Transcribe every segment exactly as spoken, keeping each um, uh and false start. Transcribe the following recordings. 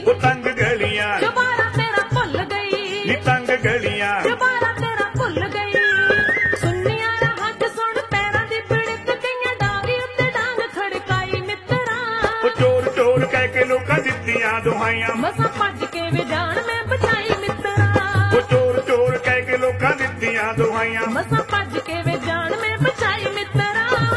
ਉਹ ਤੰਗ ਗਲੀਆਂ ਦੁਬਾਰਾ ਤੇਰਾ ਭੁੱਲ ਗਈ ਨੀ ਤੰਗ ਗਲੀਆਂ ਦੁਬਾਰਾ ਤੇਰਾ ਭੁੱਲ ਗਈ ਸੁਣਿਆ ਰਾਹ ਚ ਸੁਣ ਪੈਰਾਂ ਦੀ ਪਿੜਕ ਕਈਆਂ ਡਾਂਗੀ ਉੱਤੇ ਡਾਂਗ ਖੜਕਾਈ ਮਿੱਤਰਾ ਉਹ ਚੋਰ ਚੋਰ ਕਹਿ ਕੇ ਲੋਕਾਂ ਦਿੱਤੀਆਂ ਦੁਹਾਈਆਂ ਮਸਾਂ ਭੱਜ ਕੇ ਵੇ ਜਾਣ ਮੈਂ ਬਚਾਈ ਮਿੱਤਰਾ ਉਹ ਚੋਰ ਚੋਰ ਕਹਿ ਕੇ ਲੋਕਾਂ ਦਿੱਤੀਆਂ ਦੁਹਾਈਆਂ ਮਸਾਂ ਭੱਜ ਕੇ ਵੇ ਜਾਣ ਮੈਂ ਬਚਾਈ ਮਿੱਤਰਾ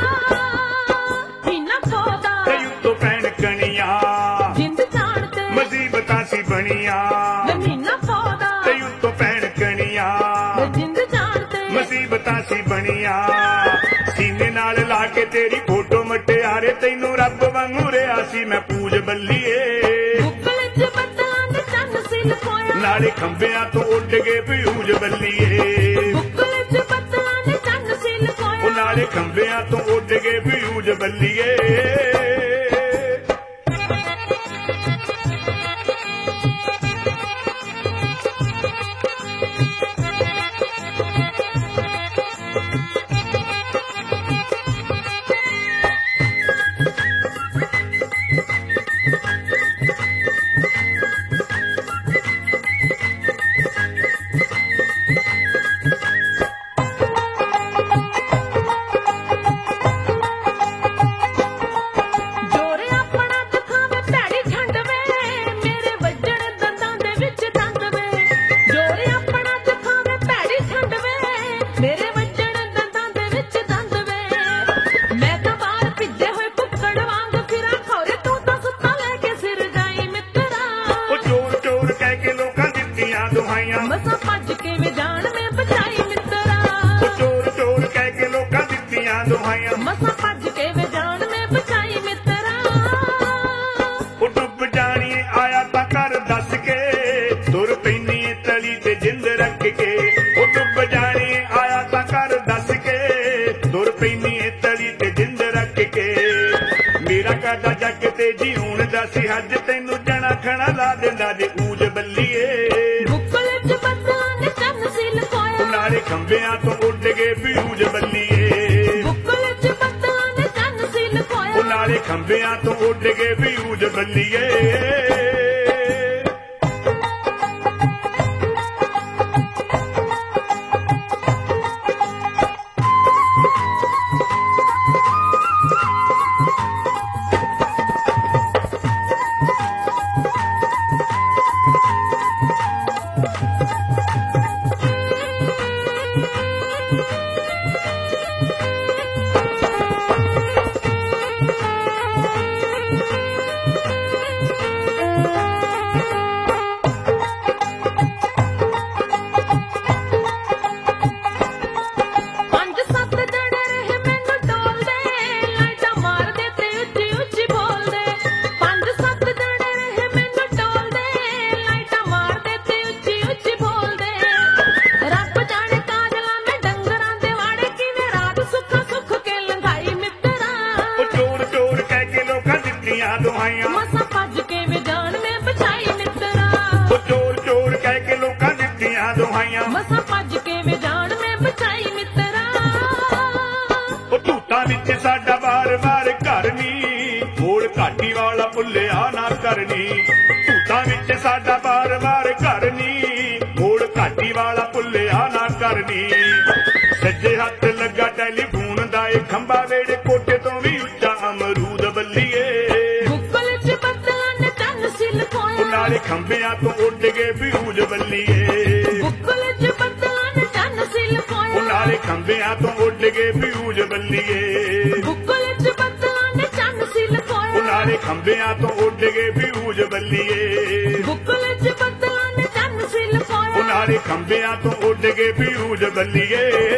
ਇੰਨਾ ਪੌਦਾ ਤੇ ਉੱਤੋਂ ਪੈਣ ਕਣੀਆਂ ਜਿੰਦ ਜਾਣ ਤੇ ਮੁਸੀਬਤਾਂ ਸੀ ਬਣੀਆਂ ਮਹੀਨਾ ਪੌਦਾ ਤੇ ਉੱਤੋਂ ਪੈਣ ਕਣੀਆਂ ਜਿੰਦ ਜਾਣ ਤੇ ਮੁਸੀਬਤਾਂ ਸੀ ਬਣੀਆਂ ਸੀਨੇ ਨਾਲ ਲਾ ਕੇ ਤੇਰੀ ਫੋਟੋ ਮਟਿਆਰੇ ਤੈਨੂੰ ਰੱਬ ਵਾਂਗੂ ਰਿਆ ਸੀ ਮੈਂ ਪੂਜ ਬੱਲੀਏ ਬੁੱਕਲ ਚ ਬੱਦਲਾਂ ਦੇ ਚੰਨ ਸੀ ਲਕੋਇਆ ਨਾਲੇ ਖੰਭਿਆਂ ਤੋਂ ਉੱਡ ਗਏ ਫਿਊਜ ਬੱਲੀਏ ਬੁੱਕਲ ਚ ਬੱਦਲਾਂ ਦੇ ਚੰਨ ਸੀ ਉਹ ਲਕੋਇਆ ਨਾਲੇ ਖੰਭਿਆਂ ਤੋਂ ਉੱਡ ਗਏ ਫਿਊਜ ਬੱਲੀਏ ਜੋਰੇ ਆਪਣਾ ਦਿਖਾਵੇ ਭੈੜੀ ਠੰਡ ਵੇ ਮੇਰੇ ਵੱਜਣ ਦੰਦਾਂ ਦੇ ਵਿੱਚ ਦੰਦ ਵੇ ਜੋਰੇ ਆਪਣਾ ਦਿਖਾਵੇ ਭੈੜੀ ਠੰਡ ਵੇ ਮੇਰੇ ਵੱਜਣ ਦੰਦਾਂ ਦੇ ਵਿੱਚ ਦੰਦ ਵੇ ਮੈਂ ਤਾਂ ਬਾਹਰ ਭਿੱਜੇ ਹੋਏ ਕੁੱਕੜ ਵਾਂਗ ਫਿਰਾਂ ਖੌਰੇ ਤੂੰ ਤਾਂ ਸੁੱਤਾ ਲੈ ਕੇ ਸਿਰ ਜਾਈ ਮਿੱਤਰਾ ਉਹ ਚੋਰ ਚੋਰ ਕਹਿ ਕੇ ਲੋਕਾਂ ਦਿੱਤੀਆਂ ਦੁਹਾਈਆਂ ਮਸਾਂ ਭੱਜ ਕੇ ਵੇ ਜਾਣ ਮੈਂ ਬਚਾਈ ਮਿੱਤਰਾ ਉਹ ਚੋਰ ਚੋਰ ਕਹਿ ਕੇ ਲੋਕਾਂ ਦਿੱਤੀਆਂ ਦੁਹਾਈਆਂ ਮਸਾਂ ਭੱਜ ਕੇ ਵੇ ਜਾਣ ਮੈਂ ਬਚਾਈ ਮਿੱਤਰਾ ਉਹ ਡੁੱਬ ਜਾਣੀ ਆਇਆ ਤਾਂ ਕਰ ਦੱਸ ਕੇ ਤੁਰ ਪੈਣੀ ਤਲੀ ਤੇ ਜਿੰਦ ਰੱਖ ਕੇ ਉਹ ਡੁੱਬ ਜਾਣੀ ਆਇਆ ਤਾਂ ਕਰ ਦੱਸ ਕੇ ਤੁਰ ਪੈਣੀ ਤਲੀ ਤੇ ਜਿੰਦ ਰੱਖ ਕੇ ਮੇਰਾ ਕਾਦਾ ਜੱਗ ਤੇ ਜੀਉਣ ਦਾ ਸੀ ਹੱਜ ਤੈਨੂੰ ਜਣਾ ਖਣਾ ਲਾ ਦਿੰਦਾ ਜੇ ਊਜ ਬੱਲੀਏ ਬੁੱਕਲ ਚ ਬੱਦਲਾਂ ਦੇ ਚੰਨ ਸੀ ਲਕੋਇਆ ਨਾਲੇ ਖੰਭਿਆਂ ਤੋਂ ਉੱਡ ਗਏ ਫਿਊਜ ਬੱਲੀਏ ਬੁੱਕਲ ਚ ਬੱਦਲਾਂ ਦੇ ਚੰਨ ਸੀ ਉਹ ਲਕੋਇਆ ਨਾਲੇ ਖੰਭਿਆਂ ਤੋਂ ਉੱਡ ਗਏ ਫਿਊਜ ਬੱਲੀਏ ਪੰਜ ਸੱਤ ਜਣੇ ਰਹੇ ਮੈਨੂੰ ਡੋਲਦੇ ਲਾਈਟਾਂ ਮਾਰਦੇ ਤੇ ਉੱਚੀ ਉੱਚੀ ਬੋਲਦੇ ਪੰਜ ਸੱਤ ਜਣੇ ਰਹੇ ਮੈਨੂੰ ਡੋਲਦੇ ਲਾਈਟਾਂ ਮਾਰਦੇ ਤੇ ਉੱਚੀ ਉੱਚੀ ਬੋਲਦੇ ਰੱਬ ਜਾਣੇ ਕਾਜਲਾਂ ਮੈਂ ਡੰਗਰਾਂ ਦੇ ਵਾੜੇ ਕਿਵੇਂ ਰਾਤ ਸੁੱਖ ਸੁੱਖ ਕੇ ਲੰਘਾਈ ਮਿੱਤਰਾ ਉਹ ਚੋਰ ਚੋਰ ਕਹਿ ਕੇ ਲੋਕਾਂ ਦਿੱਤੀਆਂ ਦੁਹਾਈਆਂ ਮਸਾਂ ਭੱਜ ਕੇ ਵੇ ਜਾਣ ਮੈਂ ਬਚਾਈ ਮਿੱਤਰਾ ਉਹ ਚੋਰ ਚੋਰ ਕਹਿ ਕੇ ਲੋਕਾਂ ਦਿੱਤੀਆਂ ਦੁਹਾਈਆਂ ਮਸਾਂ ਭੱਜ ਕੇ ਵੇ ਜਾਣ ਮੈਂ ਬਚਾਈ ਮਿੱਤਰਾ ਉਹ ਧੂਤਾਂ ਵਿੱਚ ਸਾਡਾ ਵਾਰ-ਵਾਰ ਘਰ ਨੀ ਮੋੜ ਘਾਟੀ ਵਾਲਾ ਭੁੱਲਿਆ ਨਾ ਕਰਨੀ ਧੂਤਾਂ ਵਿੱਚ ਸਾਡਾ ਵਾਰ-ਵਾਰ ਘਰ ਨੀ ਮੋੜ ਘਾਟੀ ਵਾਲਾ ਭੁੱਲਿਆ ਨਾ ਕਰਨੀ ਸੱਜੇ ਹੱਥ ਲੱਗਾ ਟੈਲੀਫੋਨ ਦਾ ਇਹ ਖੰਭਾ ਵੇੜੇ ਕੋਠੇ ਤੋਂ ਵੀ ਉੱਚਾ ਅਮਰੂਦ ਬੱਲੀਏ ਬੁੱਕਲ ਚ ਬੱਦਲਾਂ ਨੇ ਚੰਨ ਸੀ ਉਹ ਲਕੋਇਆ ਨਾਲੇ ਖੰਭਿਆਂ ਤੋਂ ਉੱਡ ਗਏ ਫਿਊਜ ਬੱਲੀਏ ਬੁੱਕਲ ਚ ਬੱਦਲਾਂ ਨੇ ਚੰਨ ਸੀ ਉਹ ਲਕੋਇਆ ਨਾਲੇ ਖੰਭਿਆਂ ਤੋਂ ਉੱਡ ਗਏ ਫਿਊਜ ਬੱਲੀਏ ਬੁੱਕਲ ਚ ਬੱਦਲਾਂ ਨੇ ਚੰਨ ਸੀ ਉਹ ਲਕੋਇਆ ਨਾਲੇ ਖੰਭਿਆਂ ਤੋਂ ਉੱਡ ਗਏ ਫਿਊਜ ਬੱਲੀਏ ਬੁੱਕਲ ਚ ਬੱਦਲਾਂ ਨੇ ਚੰਨ ਸੀ ਲਕੋਇਆ ਉਹ ਨਾਲੇ ਖੰਭਿਆਂ ਤੋਂ ਉੱਡ ਗਏ ਫਿਊਜ ਬੱਲੀਏ